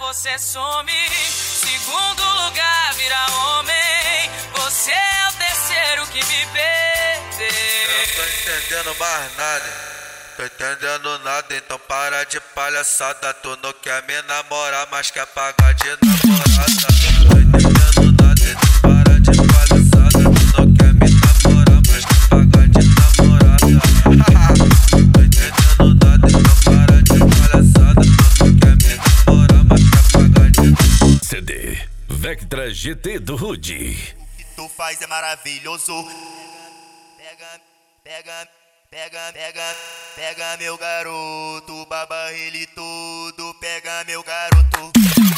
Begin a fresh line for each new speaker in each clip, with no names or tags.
você some. Segundo lugar, vira homem. Você é o terceiro que me perdeu.
Eu não tô entendendo mais nada. Tô entendendo nada, então para de palhaçada. Tu não quer me namorar, mas quer pagar de namorada. Tô entendendo nada, então para de palhaçada. Tu não quer me namorar, mas quer pagar de namorada. Tô entendendo nada, então para de palhaçada. Tu não quer me namorar, mas quer pagar de namorada.
CD Vectra GT do Rude.
O que tu faz é maravilhoso. Pega meu garoto, baba ele todo, pega meu garoto.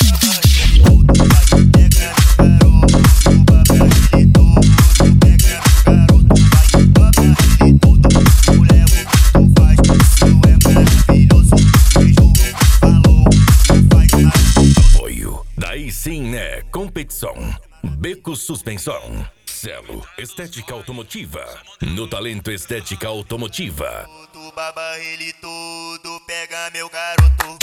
Pega meu garoto, baba ele todo, pega meu garoto, baba ele todo. Mulher, o que tu faz, isso é maravilhoso. Beijo, falou, tu faz maravilhoso.
Apoio, daí sim né, competição. Beco Suspensão. Celo Estética Automotiva. No Talento Estética Automotiva.
Tu baba ele todo, pega meu garoto.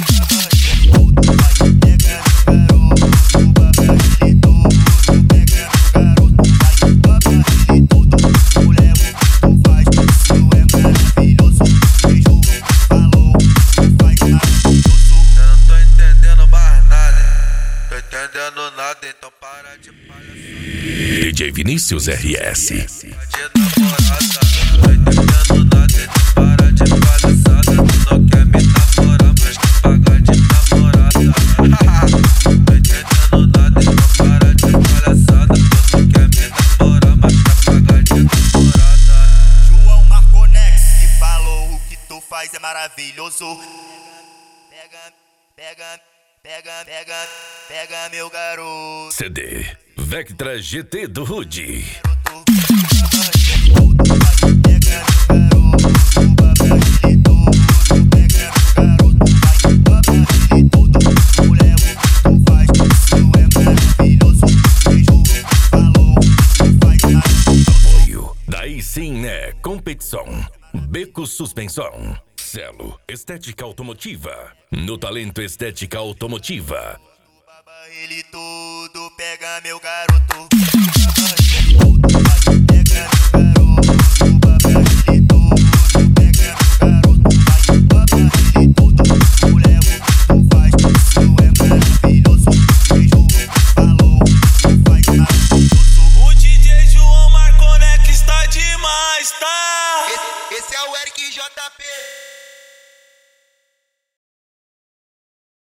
Pega meu garoto, baba ele todo, pega meu garoto, baba ele todo. Mulher, o que tu faz, isso é maravilhoso. Beijo, falou, tu faz maravilhoso.
Eu não tô entendendo mais nada. Tô entendendo nada, então para de palhaçada.
DJ Vinícius RS.
De namorada, tô entendendo nada, então para de palhaçada. Tu não quer me namorar, mas quer pagar de namorada. Tô entendendo nada, então para de palhaçada. Tu não quer me namorar, mas quer pagar de namorada.
João Marconex que falou o que tu faz é maravilhoso. Pega meu garoto.
CD Vectra GT do Rude. Apoio, daí sim né, competição. Beco Suspensão. Celo Estética Automotiva. No Talento Estética Automotiva.
Ele todo, pega meu garoto.